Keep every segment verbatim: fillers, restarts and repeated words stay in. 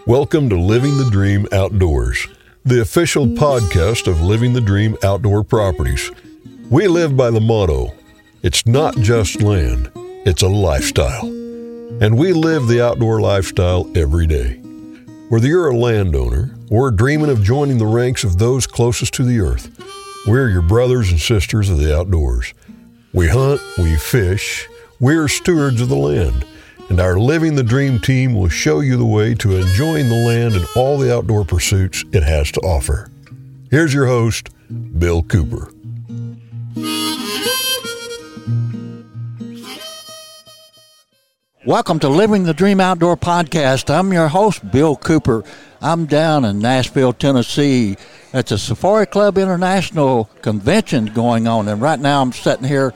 Welcome to Living the Dream Outdoors, the official podcast of Living the Dream Outdoor Properties. We live by the motto, it's not just land, it's a lifestyle. And we live the outdoor lifestyle every day. Whether you're a landowner or dreaming of joining the ranks of those closest to the earth, we're your brothers and sisters of the outdoors. We hunt, we fish, we're stewards of the land. And our Living the Dream team will show you the way to enjoying the land and all the outdoor pursuits it has to offer. Here's your host, Bill Cooper. Welcome to Living the Dream Outdoor Podcast. I'm your host, Bill Cooper. I'm down in Nashville, Tennessee at the Safari Club International Convention going on. And right now I'm sitting here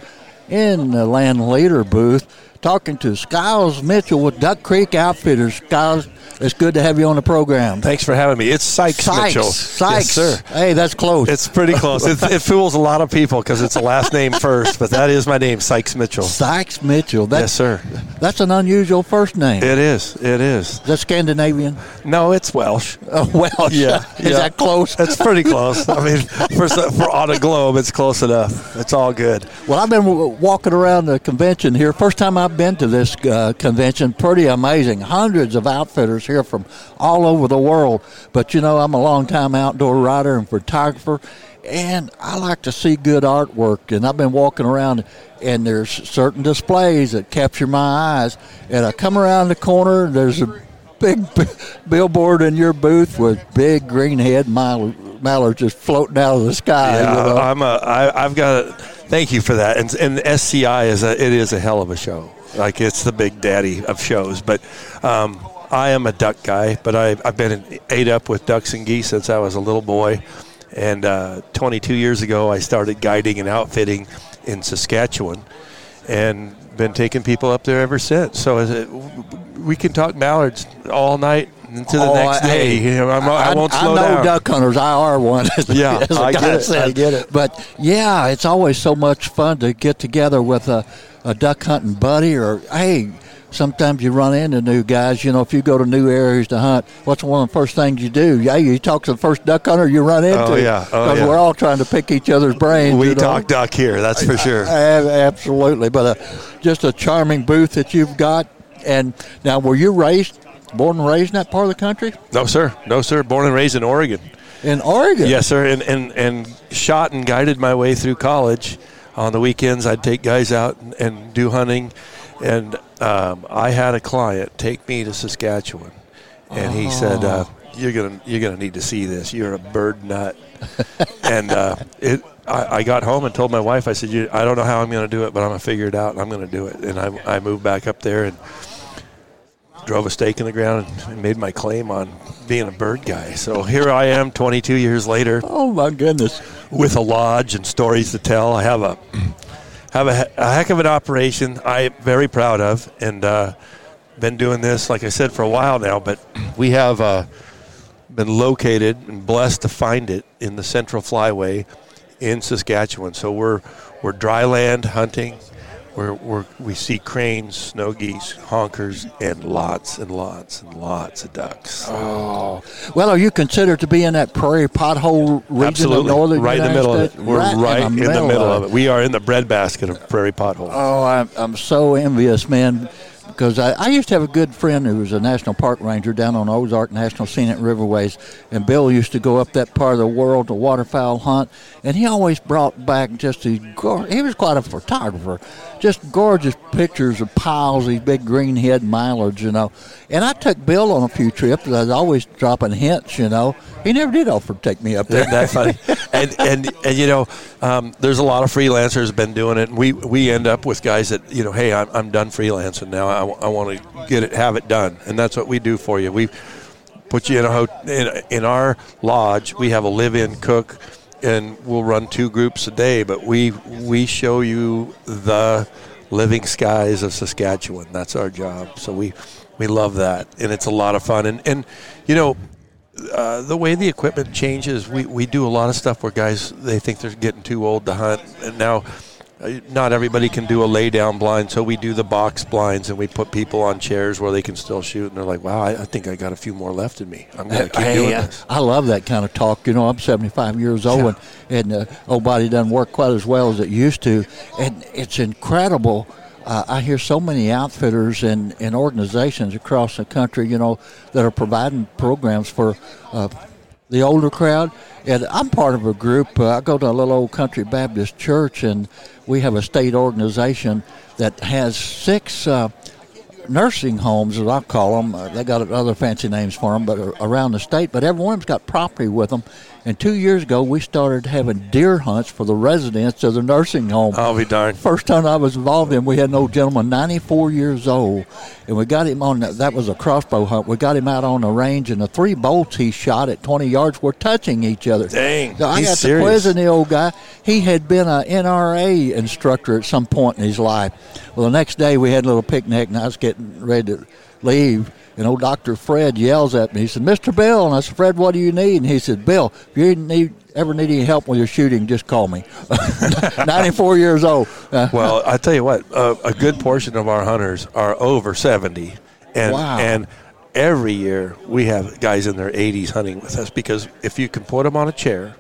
in the Land Leader booth talking to Skiles Mitchell with Duck Creek Outfitters. Skiles, it's good to have you on the program. Thanks for having me. It's Sykes, Sykes Mitchell. Sykes. Yes, sir. Hey, that's close. It's pretty close. it, it fools a lot of people because it's a last name first, but that is my name, Sykes Mitchell. Sykes Mitchell. That's, yes, sir. That's an unusual first name. It is. It is. Is that Scandinavian? No, it's Welsh. Oh, Welsh. Yeah. Is yeah. that close? It's pretty close. I mean, for, for on a globe, it's close enough. It's all good. Well, I've been w- walking around the convention here. First time I've been to this uh, convention. Pretty amazing. Hundreds of outfitters here from all over the world. But, you know, I'm a long-time outdoor writer and photographer, and I like to see good artwork. And I've been walking around, and there's certain displays that capture my eyes. And I come around the corner, there's a big b- billboard in your booth with big greenhead mallard, mallards just floating out of the sky. Yeah, you know? I'm a, I, I've got a, thank you for that. And, and S C I is a, it is a hell of a show. Like, it's the big daddy of shows. But um, I am a duck guy, but I, I've been ate up with ducks and geese since I was a little boy. And uh, twenty-two years ago, I started guiding and outfitting in Saskatchewan and been taking people up there ever since. So is it, we can talk mallards all night into the oh, next day. Hey, you know, I'm, I, I won't slow down. I know down. duck hunters. I are one. As, yeah, as I, get it, I get it. But, yeah, it's always so much fun to get together with a, a duck hunting buddy or, hey, sometimes you run into new guys. You know, if you go to new areas to hunt, what's one of the first things you do? Yeah, you talk to the first duck hunter you run into. Oh, yeah. Oh, Because yeah. we're all trying to pick each other's brains. We you know? talk duck here, that's for sure. Absolutely. But uh, just a charming booth that you've got. And now, were you raised, born and raised in that part of the country? No, sir. No, sir. Born and raised in Oregon. In Oregon? Yes, sir. And, and, and shot and guided my way through college. On the weekends, I'd take guys out and, and do hunting. And um, I had a client take me to Saskatchewan, and he oh. said, uh, "You're gonna, you're gonna need to see this. You're a bird nut." and uh, it, I, I got home and told my wife, I said, you, "I don't know how I'm gonna do it, but I'm gonna figure it out, and I'm gonna do it." And I, I moved back up there and drove a stake in the ground and made my claim on being a bird guy. So here I am, twenty-two years later. Oh my goodness! With a lodge and stories to tell. I have a. Have a, a heck of an operation I'm very proud of, and uh, been doing this, like I said, for a while now, but we have uh, been located and blessed to find it in the Central Flyway in Saskatchewan. So we're we're dry land hunting. We're, we're, we see cranes, snow geese, honkers, and lots and lots and lots of ducks. Oh. Well, are you considered to be in that prairie pothole region Absolutely. of northern right United in the middle States? of it. We're right, right in, the in the middle of it. of it. We are in the breadbasket of prairie potholes. Oh, I'm, I'm so envious, man, because I, I used to have a good friend who was a national park ranger down on Ozark National Scenic Riverways, and Bill used to go up that part of the world to waterfowl hunt, and he always brought back just these gorgeous, he was quite a photographer, just gorgeous pictures of piles, these big greenhead mallards, you know. And I took Bill on a few trips. I was always dropping hints, you know. He never did offer to take me up there. That's funny. and, and, and, you know, um, there's a lot of freelancers been doing it. And we, we end up with guys that, you know, hey, I'm, I'm done freelancing now. I, I want to get it, have it done. And that's what we do for you. We put you in a hotel. In, in our lodge, we have a live-in cook, and we'll run two groups a day. But we we show you the living skies of Saskatchewan. That's our job. So we, we love that. And it's a lot of fun. And, and you know, Uh, the way the equipment changes, we, we do a lot of stuff where guys, they think they're getting too old to hunt. And now not everybody can do a lay-down blind, so we do the box blinds, and we put people on chairs where they can still shoot, and they're like, wow, I, I think I got a few more left in me. I'm going to keep hey, doing uh, this. I love that kind of talk. You know, I'm seventy-five years old, Yeah. and, and uh, old body doesn't work quite as well as it used to, and it's incredible. Uh, I hear so many outfitters and, and organizations across the country, you know, that are providing programs for uh, the older crowd. And I'm part of a group. Uh, I go to a little old country Baptist church, and we have a state organization that has six uh, nursing homes, as I call them. Uh, they got other fancy names for them, but around the state. But every one of them's got property with them. And two years ago, we started having deer hunts for the residents of the nursing home. I'll be darned. First time I was involved in, we had an old gentleman, ninety-four years old, and we got him on, that was a crossbow hunt. We got him out on the range, and the three bolts he shot at twenty yards were touching each other. Dang, so I he's got serious. to quizzing the old guy. He had been an N R A instructor at some point in his life. Well, the next day we had a little picnic, and I was getting ready to leave. And old Doctor Fred yells at me. He said, Mister Bill. And I said, Fred, what do you need? And he said, Bill, if you need, ever need any help with your shooting, just call me. ninety-four years old. Uh, Well, I tell you what, uh, a good portion of our hunters are over seventy. And, Wow. and every year we have guys in their eighties hunting with us, because if you can put them on a chair,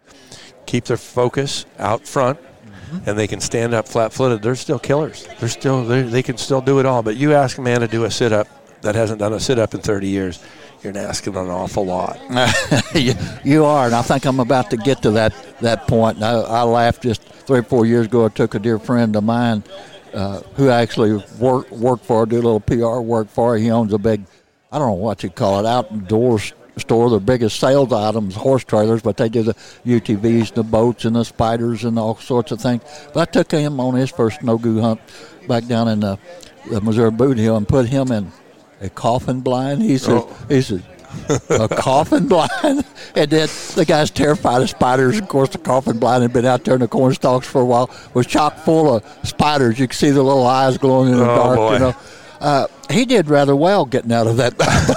keep their focus out front, and they can stand up flat-footed, they're still killers. They're still they they can still do it all. But you ask a man to do a sit-up that hasn't done a sit-up in thirty years, you're asking an awful lot. you, you are, and I think I'm about to get to that, that point. And I, I laughed just three or four years ago. I took a dear friend of mine uh, who I actually work, worked for, do a little P R work for. He owns a big, I don't know what you call it, outdoor store. The biggest sales items, horse trailers, but they do the U T Vs, the boats, and the spiders, and all sorts of things. But I took him on his first no-goo hunt back down in the, the Missouri Boot Hill and put him in a coffin blind. He said, Oh. he said, a coffin blind? And then the guy's terrified of spiders. Of course, the coffin blind had been out there in the corn stalks for a while, was chock full of spiders. You could see the little eyes glowing in the Oh, dark, boy. you know. Uh, he did rather well getting out of that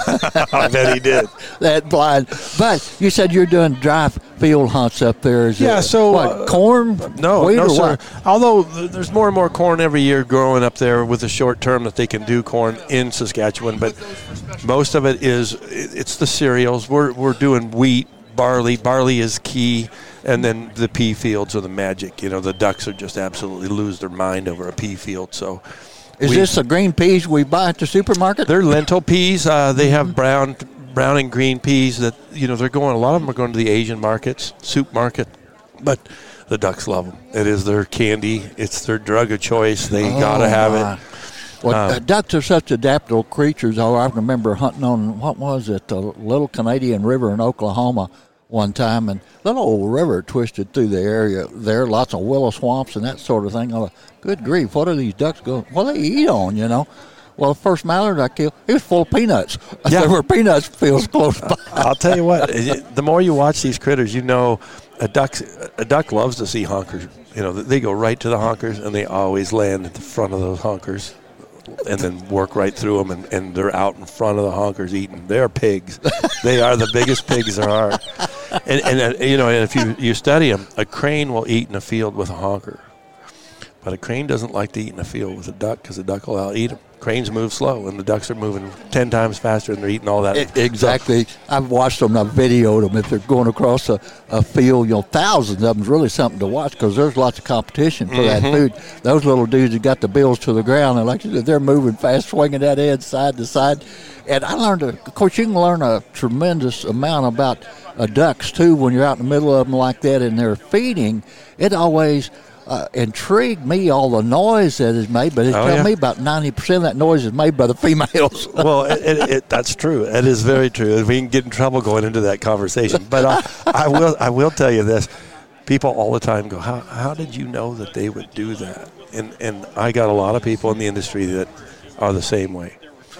I bet he did. that blind. But you said you're doing dry field hunts up there. Is Yeah, it, so, what, uh, corn? No, wheat, no, or sir. what? Although th- there's more and more corn every year growing up there with the short term that they can do corn in Saskatchewan, but most of it is it- it's the cereals. We're we're doing wheat, barley. Barley is key, and then the pea fields are the magic. You know, the ducks are just absolutely lose their mind over a pea field. So. Is we- this the green peas we buy at the supermarket? They're lentil peas. Uh, they have brown, brown and green peas that you know they're going. A lot of them are going to the Asian markets, soup market, but the ducks love them. It is their candy. It's their drug of choice. They gotta have my. it. Well, Um, uh, ducks are such adaptable creatures. Oh, I remember hunting on, what was it, the Little Canadian River in Oklahoma one time, and little old river twisted through the area there, lots of willow swamps and that sort of thing. I thought, good grief, what are these ducks going, what do they eat on, you know? Well, the first mallard I killed, he was full of peanuts. Yeah. There were peanuts fields close by. I'll tell you what. it- The more you watch these critters, you know, a duck. A duck loves to see honkers. You know, they go right to the honkers, and they always land at the front of those honkers, and then work right through them, and, and they're out in front of the honkers eating. They're pigs. They are the biggest pigs there are. And, and uh, you know, and if you, you study them, a crane will eat in a field with a honker, but a crane doesn't like to eat in a field with a duck because the duck will out eat them. Cranes move slow, and the ducks are moving ten times faster, and they're eating all that. E- Exactly. I've watched them. I've videoed them. If they're going across a, a field, you know, thousands of them is really something to watch because there's lots of competition for that food. Those little dudes that got the bills to the ground, and like you said, they're moving fast, swinging that head side to side. And I learned, a, of course, you can learn a tremendous amount about uh, ducks too when you're out in the middle of them like that and they're feeding. It always Uh, intrigued me, all the noise that is made, but it Oh, tell yeah. me about ninety percent of that noise is made by the females. Well, it, it, it, that's true. It is very true. We can get in trouble going into that conversation. But I, I will I will tell you this. People all the time go, how, how did you know that they would do that? And, and I got a lot of people in the industry that are the same way.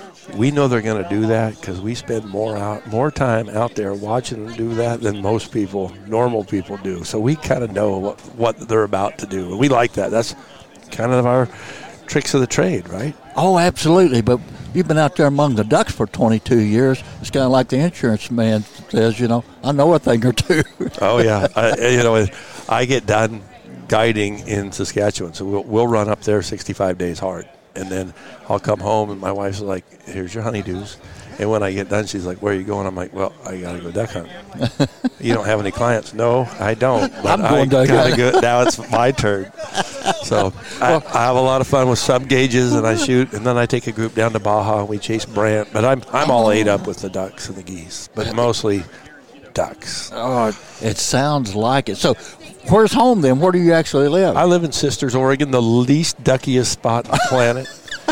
We know they're going to do that because we spend more out more time out there watching them do that than most people, normal people, do. So we kind of know what, what they're about to do. And we like that. That's kind of our tricks of the trade, right? Oh, absolutely. But you've been out there among the ducks for twenty-two years. It's kind of like the insurance man says, you know, I know a thing or two. Oh, yeah. I, you know, I get done guiding in Saskatchewan. So we'll, we'll run up there sixty-five days hard. And then I'll come home, and my wife's like, here's your honeydews. And when I get done, she's like, where are you going? I'm like, well, I got to go duck hunting. You don't have any clients? No, I don't. But I'm going I duck hunting. go, now it's my turn. So I, I have a lot of fun with sub gauges, and I shoot, and then I take a group down to Baja, and we chase brant. But I'm I'm all ate up with the ducks and the geese, but mostly ducks. Oh, it sounds like it. So where's home then? Where do you actually live? I live in Sisters, Oregon, the least duckiest spot on the planet.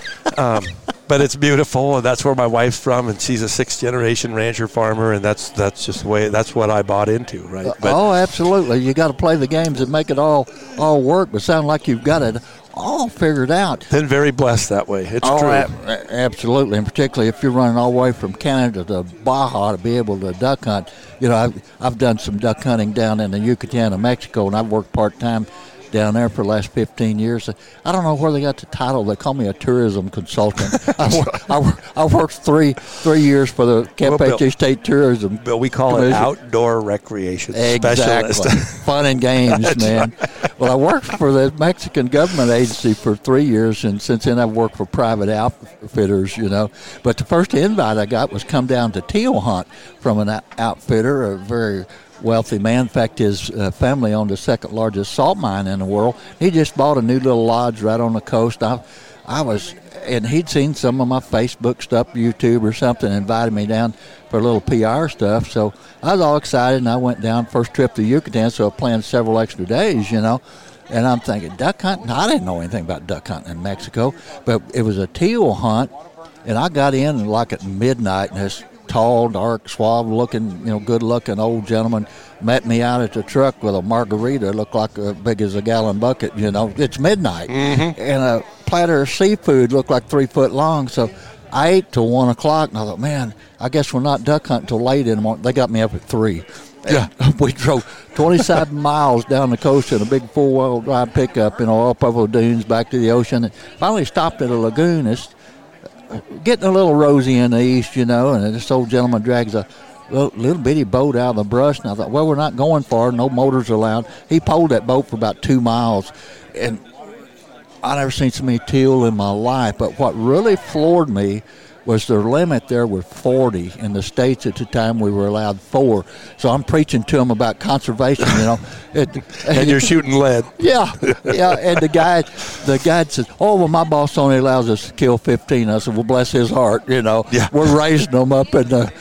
Um, but it's beautiful, and that's where my wife's from, and she's a sixth-generation rancher farmer, and that's that's just the way that's what I bought into, right? But, oh, absolutely. You got to play the games and make it all all work. But sound like you've got it all figured out. Been very blessed that way. It's oh, true. A- absolutely, and particularly if you're running all the way from Canada to Baja to be able to duck hunt. You know, I've I've done some duck hunting down in the Yucatan of Mexico, and I've worked part time down there for the last fifteen years. I don't know where they got the title. They call me a tourism consultant. I, work, I, work, I worked three three years for the Campeche well, State Tourism. But we call Commission. it outdoor recreation exactly. specialist. Fun and games, man. Right. Well, I worked for the Mexican government agency for three years, and since then I've worked for private outfitters, you know. But the first invite I got was come down to teal hunt from an outfitter, a very wealthy man. In fact, his uh, family owned the second largest salt mine in the world. He just bought a new little lodge right on the coast. I, I was, and he'd seen some of my Facebook stuff, YouTube or something, and invited me down for a little P R stuff. So I was all excited, and I went down first trip to Yucatan, so I planned several extra days, you know. And I'm thinking, duck hunting? I didn't know anything about duck hunting in Mexico, but it was a teal hunt, and I got in like at midnight, and this tall, dark, suave-looking, you know, good-looking old gentleman met me out at the truck with a margarita, looked like as big as a gallon bucket. You know, it's midnight, mm-hmm. and a platter of seafood looked like three foot long. So I ate till one o'clock, and I thought, man, I guess we're not duck hunting till late in the morning. They got me up at three. Yeah, we drove twenty-seven miles down the coast in a big four-wheel drive pickup, you know, up over the dunes back to the ocean. And finally stopped at a lagoon. It's getting a little rosy in the east, you know, and this old gentleman drags a little, little bitty boat out of the brush, and I thought, well, we're not going far, no motors allowed. He pulled that boat for about two miles, and I never seen so many teal in my life, but what really floored me was their limit there was forty. In the States at the time we were allowed four. So I'm preaching to them about conservation, you know. It, and you're shooting lead. Yeah, yeah. And the guy, the guide says, oh, well, my boss only allows us to kill fifteen. I said, well, bless his heart, you know. Yeah. We're raising them up in the,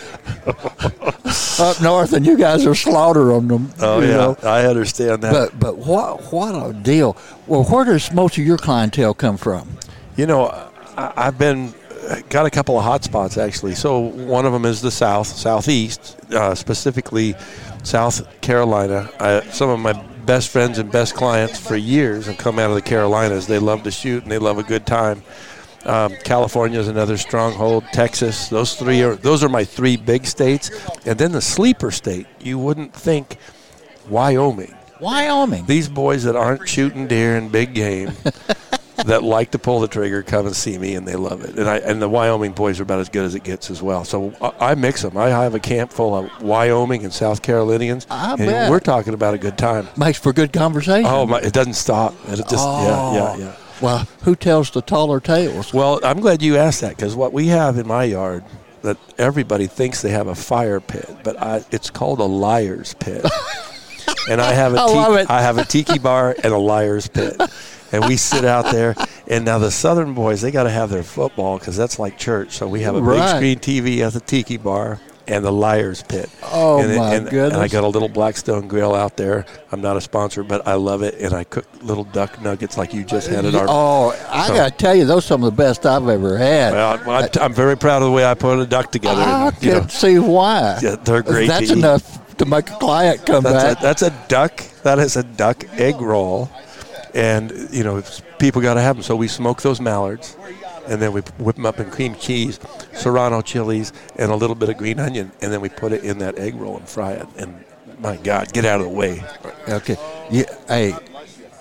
up north, and you guys are slaughtering them. Oh, you yeah, know? I understand that. But, but what, what a deal. Well, where does most of your clientele come from? You know, I, I've been... got a couple of hot spots, actually. So one of them is the south, southeast, uh, specifically South Carolina. I, some of my best friends and best clients for years have come out of the Carolinas. They love to shoot, and they love a good time. Um, California is another stronghold. Texas, those three are those are my three big states. And then the sleeper state, you wouldn't think, Wyoming. Wyoming. These boys that aren't shooting deer and big game that like to pull the trigger come and see me, and they love it. And I and the Wyoming boys are about as good as it gets as well. So I, I mix them. I have a camp full of Wyoming and South Carolinians. I and bet. We're talking about a good time. Makes for good conversation. Oh, my, it doesn't stop. It just oh. yeah, yeah, yeah. Well, who tells the taller tales? Well, I'm glad you asked that, because what we have in my yard that everybody thinks they have a fire pit, but I, it's called a liar's pit. And I have a I love te- it. I have a tiki bar and a liar's pit. And we sit out there, and now the Southern boys, they got to have their football because that's like church. So we have a right. big screen T V at the tiki bar and the liar's pit. Oh, and, my and, goodness. And I got a little Blackstone grill out there. I'm not a sponsor, but I love it. And I cook little duck nuggets like you just had at our. Oh, I so, got to tell you, those are some of the best I've ever had. Well, I'm, I'm very proud of the way I put a duck together. I and, can you know, see why. Yeah, they're great That's to eat. enough to make a client come that's back. A, that's a duck. That is a duck egg roll. And, you know, people got to have them. So we smoke those mallards, and then we whip them up in cream cheese, serrano chilies, and a little bit of green onion. And then we put it in that egg roll and fry it. And, my God, get out of the way. Okay. Yeah, hey,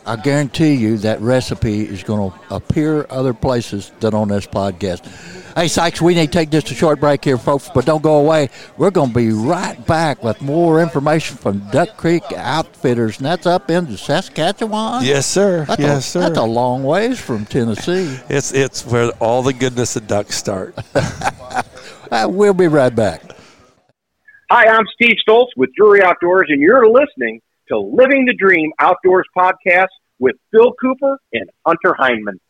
I guarantee you that recipe is going to appear other places than on this podcast. Hey, Sykes, we need to take just a short break here, folks, but don't go away. We're going to be right back with more information from Duck Creek Outfitters, and that's up in Saskatchewan. Yes, sir. That's yes, a, sir. That's a long ways from Tennessee. It's it's where all the goodness of ducks start. uh, we'll be right back. Hi, I'm Steve Stoltz with Drury Outdoors, and you're listening to Living the Dream Outdoors podcast with Bill Cooper and Hunter Heinman.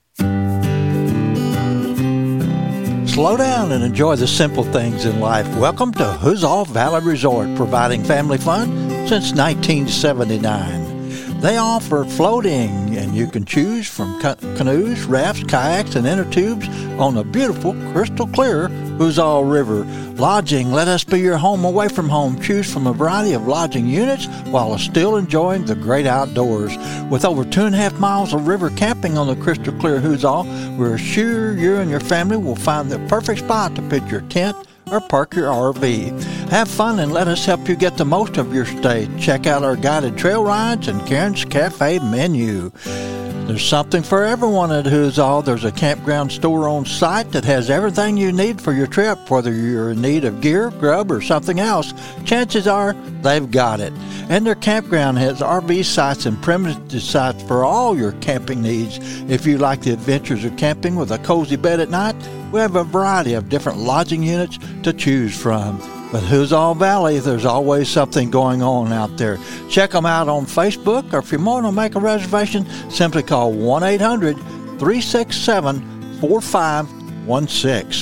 Slow down and enjoy the simple things in life. Welcome to Huzzah Valley Resort, providing family fun since nineteen seventy-nine. They offer floating, and you can choose from ca- canoes, rafts, kayaks, and inner tubes on the beautiful, crystal clear Huzzah River. Lodging, let us be your home away from home. Choose from a variety of lodging units while still enjoying the great outdoors. With over two and a half miles of river camping on the crystal clear Huzzah, we're sure you and your family will find the perfect spot to pitch your tent or park your R V. Have fun and let us help you get the most of your stay. Check out our guided trail rides and Karen's Cafe menu. There's something for everyone at Huzzah. There's a campground store on site that has everything you need for your trip. Whether you're in need of gear, grub, or something else, chances are they've got it. And their campground has R V sites and primitive sites for all your camping needs. If you like the adventures of camping with a cozy bed at night, we have a variety of different lodging units to choose from. With Huzzah Valley, there's always something going on out there. Check them out on Facebook, or if you want to make a reservation, simply call one eight hundred, three six seven, four five one six.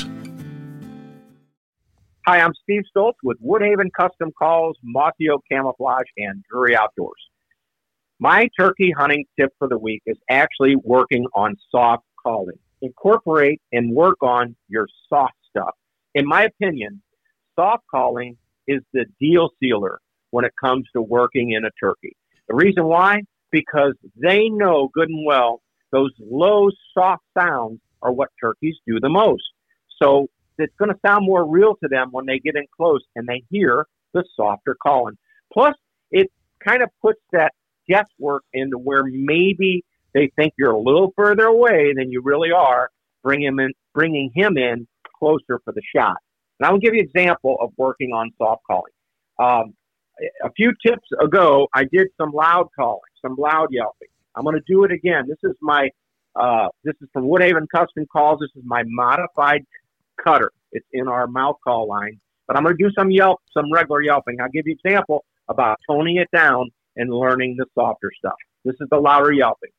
Hi, I'm Steve Stoltz with Woodhaven Custom Calls, Mossy Oak Camouflage, and Drury Outdoors. My turkey hunting tip for the week is actually working on soft calling. Incorporate and work on your soft stuff. In my opinion, soft calling is the deal sealer when it comes to working in a turkey. The reason why? Because they know good and well those low, soft sounds are what turkeys do the most. So it's going to sound more real to them when they get in close and they hear the softer calling. Plus, it kind of puts that guesswork into where maybe they think you're a little further away than you really are, bring him in, bringing him in closer for the shot. And I will give you an example of working on soft calling. Um, a few tips ago, I did some loud calling, some loud yelping. I'm going to do it again. This is my, uh, this is from Woodhaven Custom Calls. This is my modified cutter. It's in our mouth call line. But I'm going to do some yelp, some regular yelping. I'll give you an example about toning it down and learning the softer stuff. This is the louder yelping.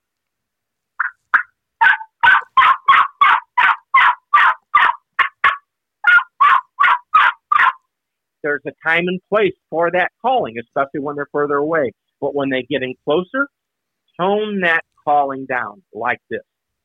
There's a time and place for that calling, especially when they're further away. But when they get in closer, tone that calling down like this.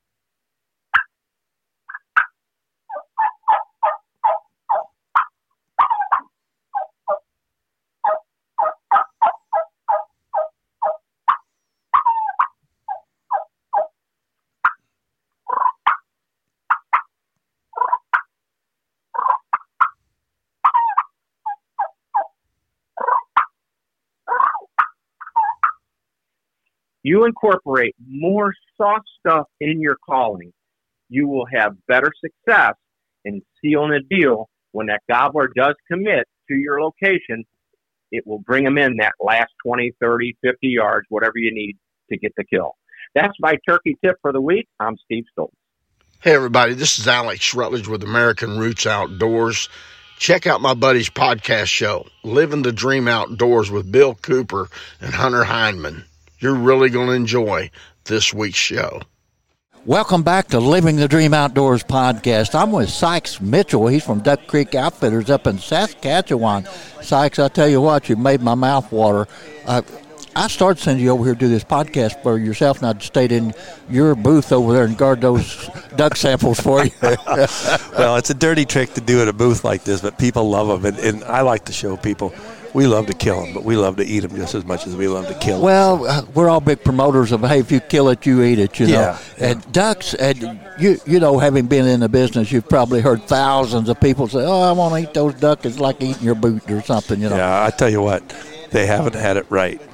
You incorporate more soft stuff in your calling, you will have better success in sealing a deal. When that gobbler does commit to your location, it will bring them in that last twenty, thirty, fifty yards, whatever you need to get the kill. That's my turkey tip for the week. I'm Steve Stoltz. Hey, everybody. This is Alex Rutledge with American Roots Outdoors. Check out my buddy's podcast show, Living the Dream Outdoors with Bill Cooper and Hunter Heinman. You're really going to enjoy this week's show. Welcome back to Living the Dream Outdoors podcast. I'm with Sykes Mitchell. He's from Duck Creek Outfitters up in Saskatchewan. Sykes, I tell you what, you made my mouth water. Uh, I started sending you over here to do this podcast for yourself, and I'd stayed in your booth over there and guard those duck samples for you. Well, it's a dirty trick to do at a booth like this, but people love them, and, and I like to show people we love to kill them, but we love to eat them just as much as we love to kill them. Well, uh, we're all big promoters of, hey, if you kill it, you eat it, you know. Yeah, yeah. And ducks, and you you know, having been in the business, you've probably heard thousands of people say, oh, I want to eat those ducks. It's like eating your boot or something, you know. Yeah, I tell you what, they haven't had it right.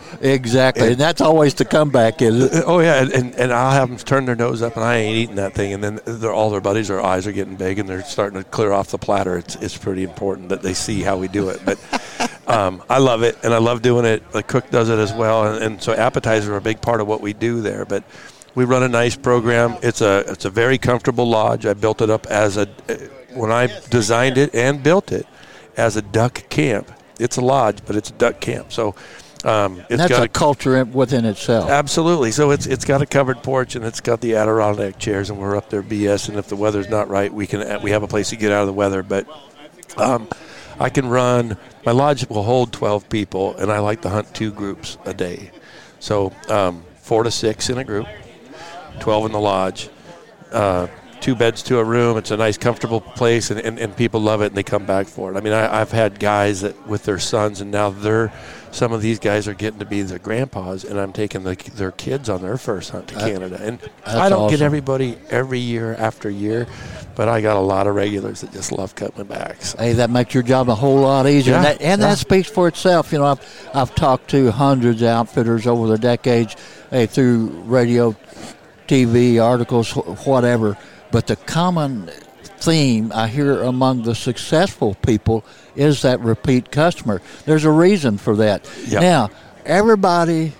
Exactly, and, and that's always the comeback, is it? Oh, yeah, and, and I'll have them turn their nose up, and I ain't eating that thing. And then they're, all their buddies, their eyes are getting big, and they're starting to clear off the platter. It's it's pretty important that they see how we do it. But um, I love it, and I love doing it. The cook does it as well, and, and so appetizers are a big part of what we do there. But we run a nice program. It's a it's a very comfortable lodge. I built it up as a when I designed it and built it as a duck camp. It's a lodge, but it's a duck camp. So um, it's and that's got a, a culture within itself. Absolutely. So it's it's got a covered porch, and it's got the Adirondack chairs, and we're up there B S. And if the weather's not right, we can we have a place to get out of the weather. But um, I can run. My lodge will hold twelve people, and I like to hunt two groups a day. So um, four to six in a group. twelve in the lodge, uh, two beds to a room. It's a nice, comfortable place, and, and, and people love it, and they come back for it. I mean, I, I've had guys that with their sons, and now they're some of these guys are getting to be their grandpas, and I'm taking the, their kids on their first hunt to that, Canada. And I don't awesome. get everybody every year after year, but I got a lot of regulars that just love coming back. So. Hey, that makes your job a whole lot easier, yeah, and, that, and yeah. that speaks for itself. You know, I've I've talked to hundreds of outfitters over the decades, hey, through radio, T V, articles, whatever, but the common theme I hear among the successful people is that repeat customer. There's a reason for that. Yep. Now, everybody,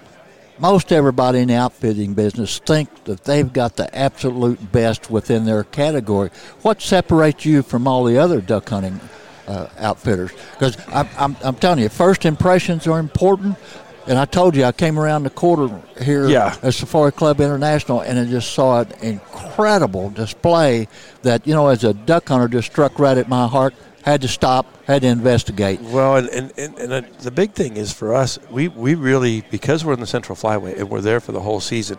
most everybody in the outfitting business think that they've got the absolute best within their category. What separates you from all the other duck hunting uh, outfitters? Because I'm, I'm, I'm telling you, first impressions are important. And I told you, I came around the quarter here yeah. at Safari Club International, and I just saw an incredible display that, you know, as a duck hunter, just struck right at my heart. Had to stop, had to investigate. Well, and, and, and, and the big thing is for us, we, we really, because we're in the Central Flyway and we're there for the whole season,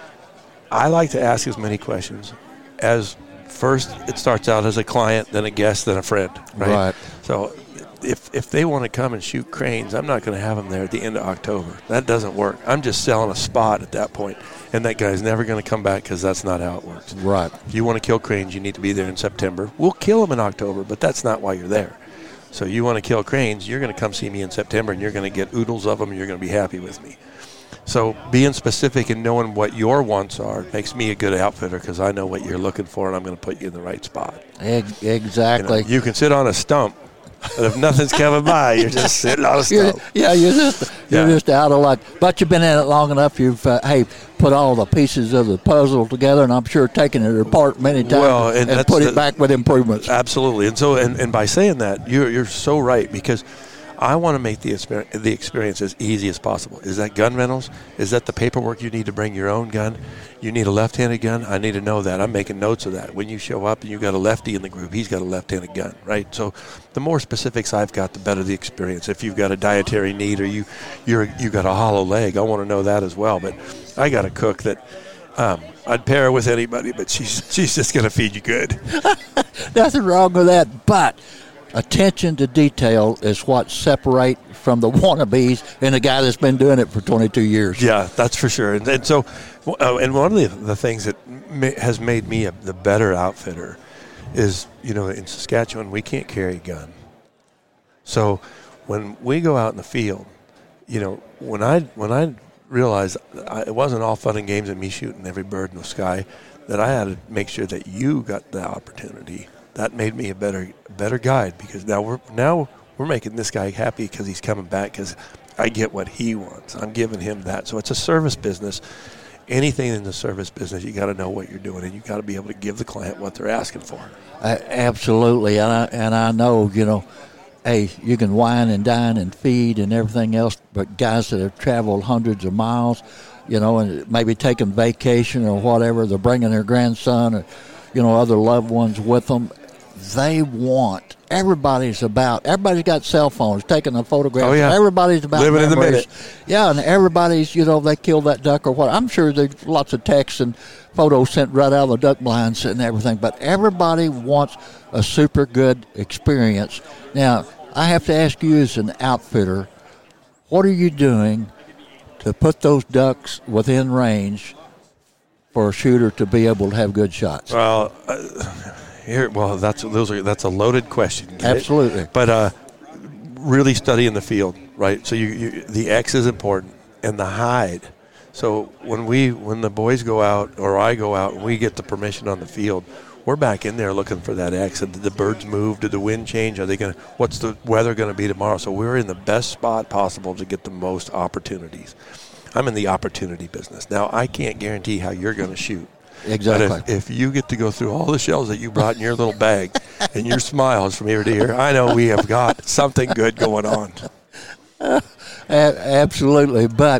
I like to ask as many questions as first it starts out as a client, then a guest, then a friend, right? Right. So if if they want to come and shoot cranes, I'm not going to have them there at the end of October. That doesn't work. I'm just selling a spot at that point, and that guy's never going to come back because that's not how it works. Right. If you want to kill cranes, you need to be there in September. We'll kill them in October, but that's not why you're there. So you want to kill cranes, you're going to come see me in September, and you're going to get oodles of them, and you're going to be happy with me. So being specific and knowing what your wants are makes me a good outfitter because I know what you're looking for, and I'm going to put you in the right spot. Exactly. You know, you can sit on a stump, but if nothing's coming by, you're just sitting on a stump. You're, yeah, you're just you're yeah. just out of luck. But you've been in it long enough. You've uh, hey put all the pieces of the puzzle together, and I'm sure taken it apart many times well, and, and, and put the, it back with improvements. Absolutely. And so, and, and by saying that, you're you're so right because I want to make the experience, the experience as easy as possible. Is that gun rentals? Is that the paperwork you need to bring your own gun? You need a left-handed gun? I need to know that. I'm making notes of that. When you show up and you got a lefty in the group, he's got a left-handed gun, right? So the more specifics I've got, the better the experience. If you've got a dietary need or you you're you got a hollow leg, I want to know that as well. But I got a cook that um, I'd pair her with anybody, but she's she's just going to feed you good. Nothing wrong with that, but attention to detail is what separates from the wannabes and the guy that's been doing it for twenty-two years. Yeah, that's for sure. And, and so, uh, and one of the, the things that ma- has made me a, the better outfitter is, you know, in Saskatchewan, we can't carry a gun. So when we go out in the field, you know, when I when I realized I, it wasn't all fun and games and me shooting every bird in the sky, that I had to make sure that you got the opportunity. That made me a better better guide because now we're now we're making this guy happy because he's coming back because I get what he wants. I'm giving him that. So it's a service business. Anything in the service business, you got to know what you're doing, and you got to be able to give the client what they're asking for. Uh, absolutely, and I and I know you know, hey, you can wine and dine and feed and everything else, but guys that have traveled hundreds of miles, you know, and maybe taking vacation or whatever, they're bringing their grandson or you know other loved ones with them. They want, everybody's about, everybody's got cell phones, taking a photograph. Oh, yeah. Everybody's about living memories. in the minute. Yeah, and everybody's, you know, they killed that duck or what. I'm sure there's lots of texts and photos sent right out of the duck blinds and everything, but everybody wants a super good experience. Now, I have to ask you as an outfitter, what are you doing to put those ducks within range for a shooter to be able to have good shots? Well, uh, Here, well, that's those are that's a loaded question. Absolutely. It? But uh, really studying the field. right? So you, you the X is important, and the hide. So when we when the boys go out or I go out and we get the permission on the field, we're back in there looking for that X. And did the birds move? Did the wind change? Are they going to? What's the weather going to be tomorrow? So we're in the best spot possible to get the most opportunities. I'm in the opportunity business. Now, I can't guarantee how you're going to shoot. Exactly. But if, if you get to go through all the shells that you brought in your little bag and your smile is from ear to ear, I know we have got something good going on. Uh, absolutely. But,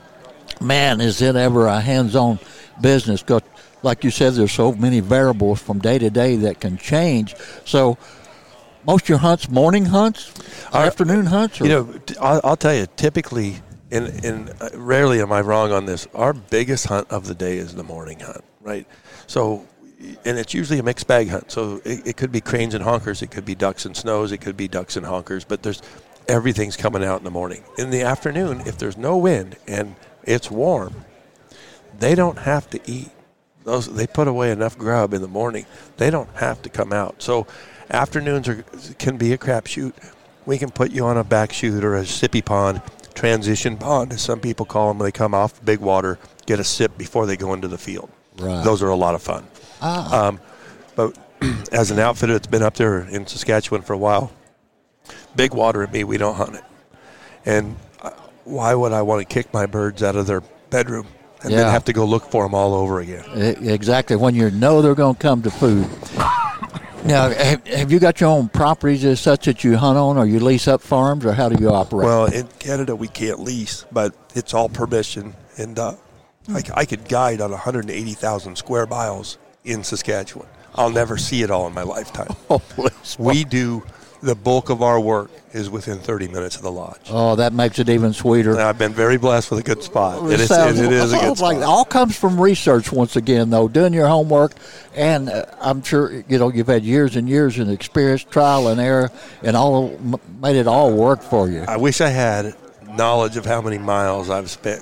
man, is it ever a hands-on business? Because, like you said, there's so many variables from day to day that can change. So most of your hunts, morning hunts, Our, afternoon hunts? Or? You know, I'll, I'll tell you, typically, and, and rarely am I wrong on this, our biggest hunt of the day is the morning hunt, right? So, and it's usually a mixed bag hunt. So it, it could be cranes and honkers, it could be ducks and snows, it could be ducks and honkers, but there's everything's coming out in the morning. In the afternoon, if there's no wind and it's warm, they don't have to eat. Those they put away enough grub in the morning. They don't have to come out. So afternoons are, can be a crapshoot. We can put you on a back shoot or a sippy pond, transition pond, as some people call them. When they come off big water, get a sip before they go into the field. Right. Those are a lot of fun. Ah. Um, but as an outfitter that's been up there in Saskatchewan for a while, big water at me, we don't hunt it. And why would I want to kick my birds out of their bedroom and yeah. then have to go look for them all over again? Exactly. When you know they're going to come to food. Now, have, have you got your own properties as such that you hunt on, or you lease up farms, or how do you operate? Well, in Canada, we can't lease, but it's all permission. And uh, I, I could guide on one hundred eighty thousand square miles in Saskatchewan. I'll never see it all in my lifetime. Oh, please. We do the bulk of our work is within thirty minutes of the lodge. Oh, that makes it even sweeter. And I've been very blessed with a good spot. It, it, is, sounds, it, it is a good like spot. It all comes from research once again, though, doing your homework. And uh, I'm sure, you know, you've had years and years of experience, trial and error, and all m- made it all work for you. I wish I had knowledge of how many miles I've spent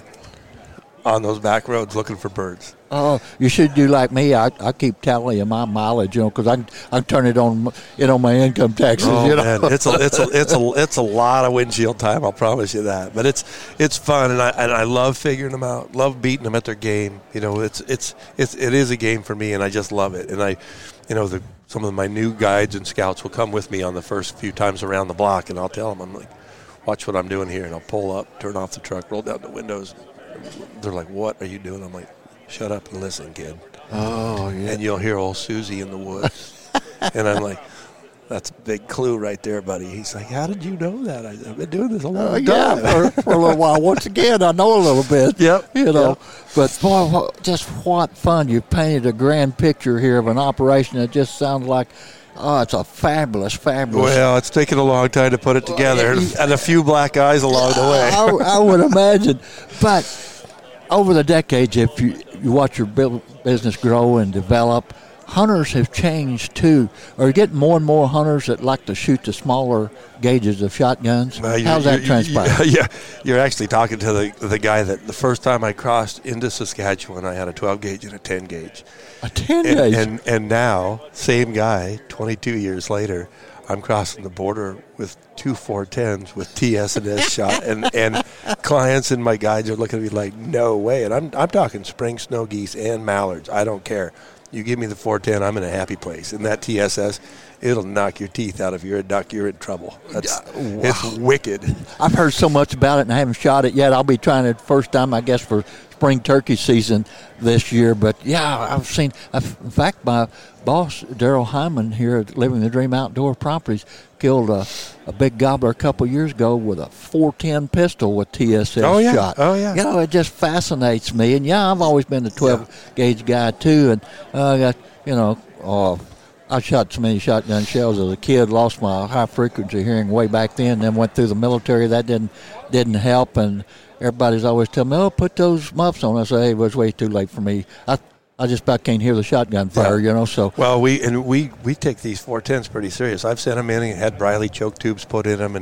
on those back roads looking for birds. Oh, you should do like me. I, I keep tally of my mileage, you know, because I can, I can turn it on, you know, my income taxes. Oh, you know? man, it's a it's a it's a it's a lot of windshield time. I'll promise you that. But it's it's fun, and I and I love figuring them out. Love beating them at their game. You know, it's it's it's it is a game for me, and I just love it. And I, you know, the some of my new guides and scouts will come with me on the first few times around the block, and I'll tell them, I'm like, watch what I'm doing here, and I'll pull up, turn off the truck, roll down the windows. They're like, what are you doing? I'm like, shut up and listen, kid. Oh, yeah. And you'll hear old Susie in the woods. And I'm like, that's a big clue right there, buddy. He's like, how did you know that? I, I've been doing this a long Uh, time. yeah, for, for a little while. Once again, I know a little bit. Yep. You know, Yep. but boy, what, just what fun. You painted a grand picture here of an operation that just sounds like, oh, it's a fabulous, fabulous. Well, it's taken a long time to put it together, and, and a few black eyes along the way. I, I would imagine. But over the decades, if you, you watch your business grow and develop, hunters have changed too. Are you getting more and more hunters that like to shoot the smaller gauges of shotguns? Well, you- How's that you- transpire? you- Yeah, you're actually talking to the the guy that the first time I crossed into Saskatchewan, I had a twelve gauge and a ten gauge. A ten And, gauge. and and now, same guy, twenty-two years later, I'm crossing the border with two four tens with T S and S shot, and, and clients and my guides are looking at me like, no way. And I'm I'm talking spring snow geese and mallards. I don't care. You give me the four ten, I'm in a happy place. And that T S S, it'll knock your teeth out. If you're a duck, you're in trouble. That's Wow. It's wicked. I've heard so much about it and I haven't shot it yet. I'll be trying it first time, I guess, for spring turkey season this year. But, yeah, I've seen – in fact, my boss, Daryl Hyman here at Living the Dream Outdoor Properties, killed a, a big gobbler a couple years ago with a four ten pistol with T S S Oh, yeah. shot. Oh, yeah. You know, it just fascinates me. And, yeah, I've always been a twelve-gauge guy, too. And uh, I got, you know uh, – I shot so many shotgun shells as a kid, lost my high-frequency hearing way back then, then went through the military. That didn't didn't help, and everybody's always telling me, oh, put those muffs on. I say, hey, it was way too late for me. I I just about can't hear the shotgun fire, Yeah. you know, so. Well, we and we, we take these four tens pretty serious. I've sent them in and had Briley choke tubes put in them, and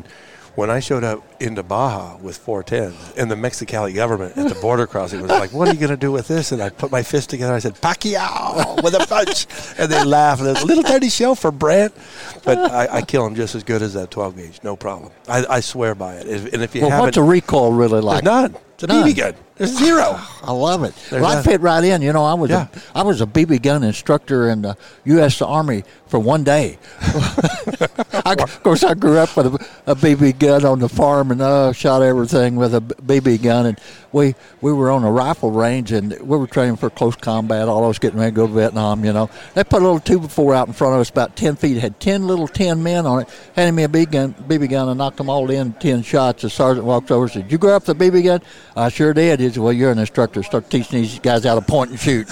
When I showed up into Baja with four tens, and the Mexicali government at the border crossing was like, what are you going to do with this? And I put my fist together. I said, Pacquiao with a punch. And they laughed. A little tiny shell for Brent. But I, I kill him just as good as that twelve gauge. No problem. I, I swear by it. If, and if you well, haven't. What's a recoil really like? None. It's a None. B B gun. There's zero. I love it. There's well, I none. fit right in. You know, I was Yeah. a, I was a B B gun instructor in the U S Army for one day. I, of course, I grew up with a, a B B gun on the farm and uh, shot everything with a B B gun. And we we were on a rifle range and we were training for close combat. All of us getting ready to go to Vietnam. You know, they put a little two by four out in front of us, about ten feet. It had ten little ten men on it. Handed me a B B gun, B B gun, and knocked them all in ten shots. The sergeant walks over and said, "Did you grow up with a B B gun?" I sure did. He said, "Well, you're an instructor. Start teaching these guys how to point and shoot."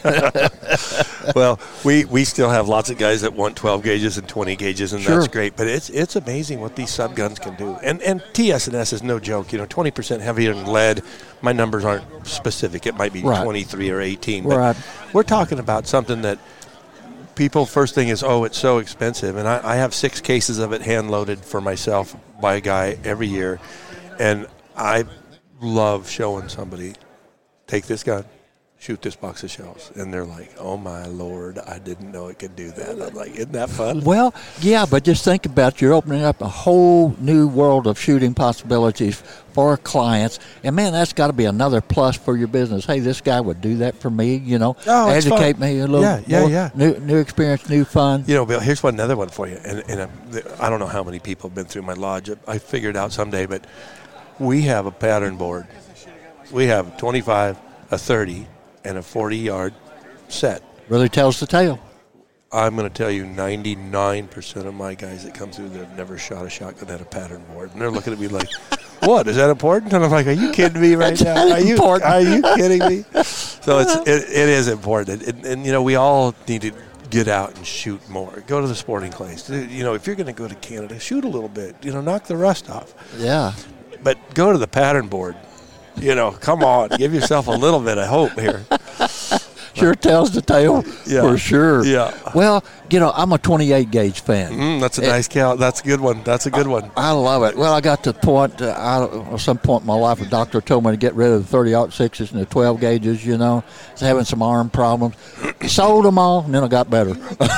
Well, we, we still have lots of guys that want twelve gauges and twenty gauges, and Sure. that's great. But it's it's amazing what these sub guns can do. And and T S and S is no joke. You know, twenty percent heavier than lead. My numbers aren't specific. It might be Right. twenty-three or eighteen. But Right. we're talking about something that people first thing is, oh, it's so expensive. And I, I have six cases of it hand loaded for myself by a guy every year. And I love showing somebody, take this gun, shoot this box of shells. And they're like, oh, my Lord, I didn't know it could do that. I'm like, isn't that fun? Well, yeah, but just think about you're opening up a whole new world of shooting possibilities for clients. And, man, that's got to be another plus for your business. Hey, this guy would do that for me, you know, Oh, it's educate fun. me a little Yeah, yeah, more. yeah. New, new experience, new fun. You know, Bill, here's one another one for you. And, and uh, I don't know how many people have been through my lodge. I figured out someday, but we have a pattern board. We have a twenty-five, a thirty, and a forty-yard set. Really tells the tale. I'm going to tell you ninety-nine percent of my guys that come through there have never shot a shotgun at a pattern board. And they're looking at me like, what, is that important? And I'm like, are you kidding me right That's now? not Are you, important. are you kidding me? So it's, it, it is important. And, and, you know, we all need to get out and shoot more. Go to the sporting clays. You know, if you're going to go to Canada, shoot a little bit. You know, knock the rust off. Yeah. But go to the pattern board. You know, come on. Give yourself a little bit of hope here. Sure tells the tale Yeah. for sure. Yeah. Well, you know, I'm a twenty-eight gauge fan. Mm, that's a It- nice count. That's a good one. That's a good one. I love it. Well, I got to the point, uh, I, at some point in my life, a doctor told me to get rid of the thirty aught sixes and the twelve gauges, you know. I was having some arm problems. Sold them all, and then I got better.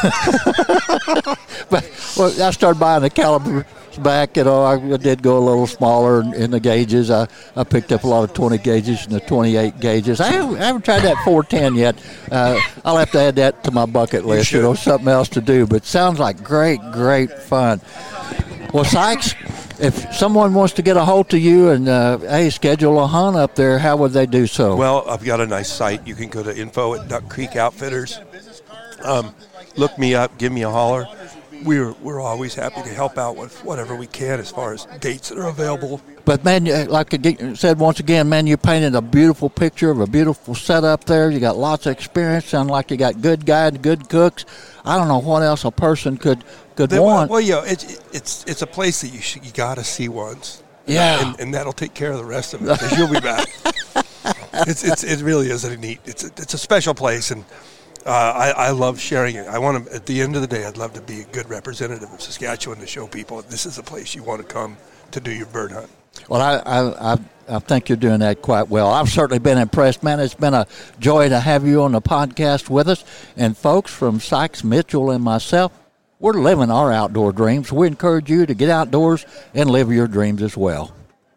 But well, I started buying the calibers back. You know, I did go a little smaller in, in the gauges. I, I picked up a lot of twenty gauges and the twenty-eight gauges. I haven't, I haven't tried that four ten yet. Uh, I'll have to add that to my bucket list, you, you know, something else to do. But sounds like great, great fun. Well, Sykes, if someone wants to get a hold of you and, uh, hey, schedule a hunt up there, how would they do so? Well, I've got a nice site. You can go to info at Duck Creek Outfitters. Um, look me up. Give me a holler. We're we're always happy to help out with whatever we can as far as dates that are available. But, man, you- like I said once again, man, you painted a beautiful picture of a beautiful setup there. You got lots of experience. Sound like you got good guides, good cooks. I don't know what else a person could, could They- want. Well, you know, it's it's it's a place that you should, you got to see once. Yeah. and, and that'll take care of the rest of it because you'll be back. it's it's it really is a neat. It's a, it's a special place, and uh, I I love sharing it. I want to. At the end of the day, I'd love to be a good representative of Saskatchewan to show people this is a place you want to come to do your bird hunt. Well, I, I, I, I think you're doing that quite well. I've certainly been impressed, man. It's been a joy to have you on the podcast with us. And, folks, from Sykes Mitchell and myself, we're living our outdoor dreams. We encourage you to get outdoors and live your dreams as well.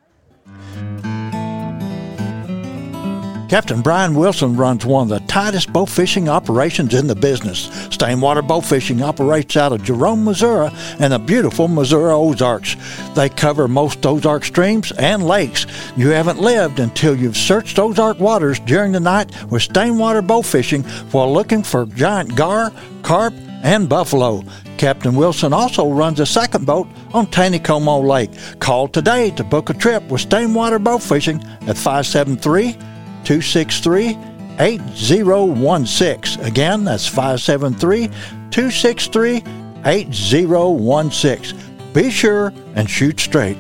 Captain Brian Wilson runs one of the tightest bow fishing operations in the business. Stainwater Bow Fishing operates out of Jerome, Missouri, and the beautiful Missouri Ozarks. They cover most Ozark streams and lakes. You haven't lived until you've searched Ozark waters during the night with Stainwater Bow Fishing while looking for giant gar, carp, and buffalo. Captain Wilson also runs a second boat on Taneycomo Lake. Call today to book a trip with Stainwater Bow Fishing at five seven three, two six three, eight zero one six. Again, that's five seven three, two six three, eight zero one six. Be sure and shoot straight.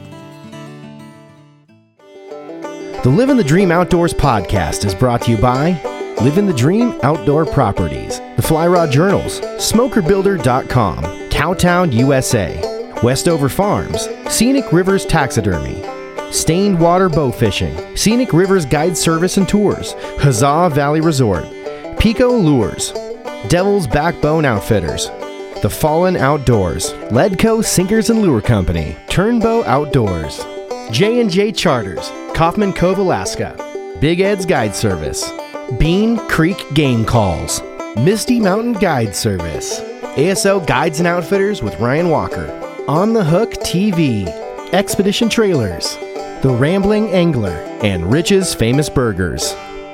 The Living the Dream Outdoors podcast is brought to you by Living the Dream Outdoor Properties, the Fly Rod Journals, Smoker Builder dot com, Cowtown U S A, Westover Farms, Scenic Rivers Taxidermy, Stained Water Bow Fishing, Scenic Rivers Guide Service and Tours, Huzzah Valley Resort, Pico Lures, Devil's Backbone Outfitters, The Fallen Outdoors, Ledco Sinkers and Lure Company, Turnbow Outdoors, J and J Charters, Kaufman Cove, Alaska, Big Ed's Guide Service, Bean Creek Game Calls, Misty Mountain Guide Service, A S O Guides and Outfitters with Ryan Walker, On the Hook T V, Expedition Trailers, The Rambling Angler, and Rich's Famous Burgers.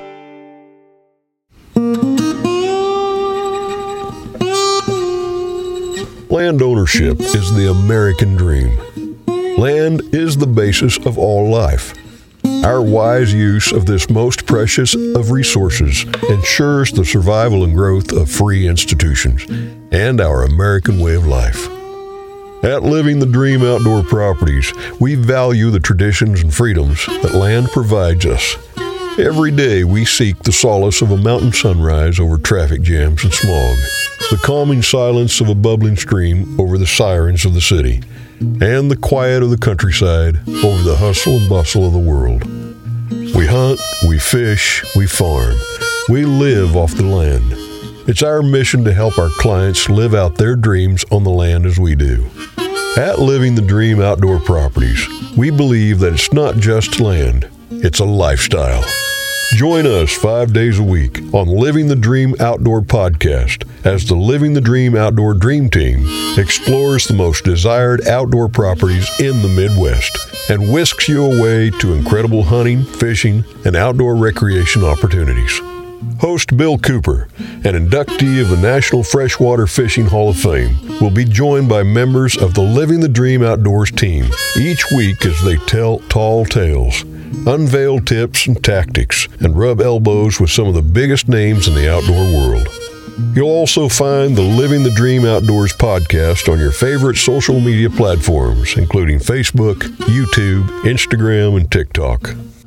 Land ownership is the American dream. Land is the basis of all life. Our wise use of this most precious of resources ensures the survival and growth of free institutions and our American way of life. At Living the Dream Outdoor Properties, we value the traditions and freedoms that land provides us. Every day we seek the solace of a mountain sunrise over traffic jams and smog, the calming silence of a bubbling stream over the sirens of the city, and the quiet of the countryside over the hustle and bustle of the world. We hunt, we fish, we farm. We live off the land. It's our mission to help our clients live out their dreams on the land as we do. At Living the Dream Outdoor Properties, we believe that it's not just land, it's a lifestyle. Join us five days a week on Living the Dream Outdoor Podcast as the Living the Dream Outdoor Dream Team explores the most desired outdoor properties in the Midwest and whisks you away to incredible hunting, fishing, and outdoor recreation opportunities. Host Bill Cooper, an inductee of the National Freshwater Fishing Hall of Fame, will be joined by members of the Living the Dream Outdoors team each week as they tell tall tales, unveil tips and tactics, and rub elbows with some of the biggest names in the outdoor world. You'll also find the Living the Dream Outdoors podcast on your favorite social media platforms, including Facebook, YouTube, Instagram, and TikTok.